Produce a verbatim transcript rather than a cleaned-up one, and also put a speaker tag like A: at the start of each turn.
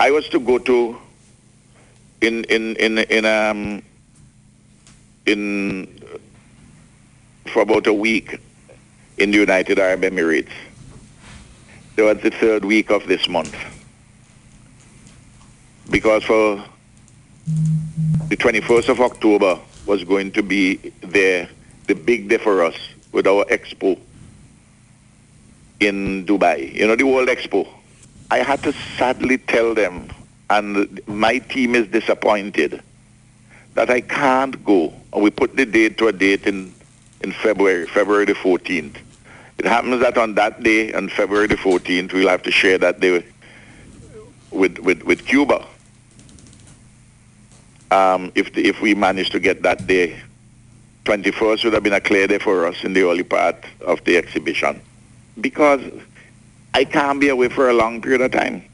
A: I was to go to in in in in um in for about a week in the United Arab Emirates. It was the third week of this month because for the twenty-first of October was going to be the the big day for us with our expo in Dubai. You know, the World Expo. I had to sadly tell them, and my team is disappointed, that I can't go. And we put the date to a date in, in February, February the fourteenth. It happens that on that day, on February the fourteenth, we'll have to share that day with, with, with Cuba. Um, if, the, if we manage to get that day. twenty-first would have been a clear day for us in the early part of the exhibition. Because I can't be away for a long period of time.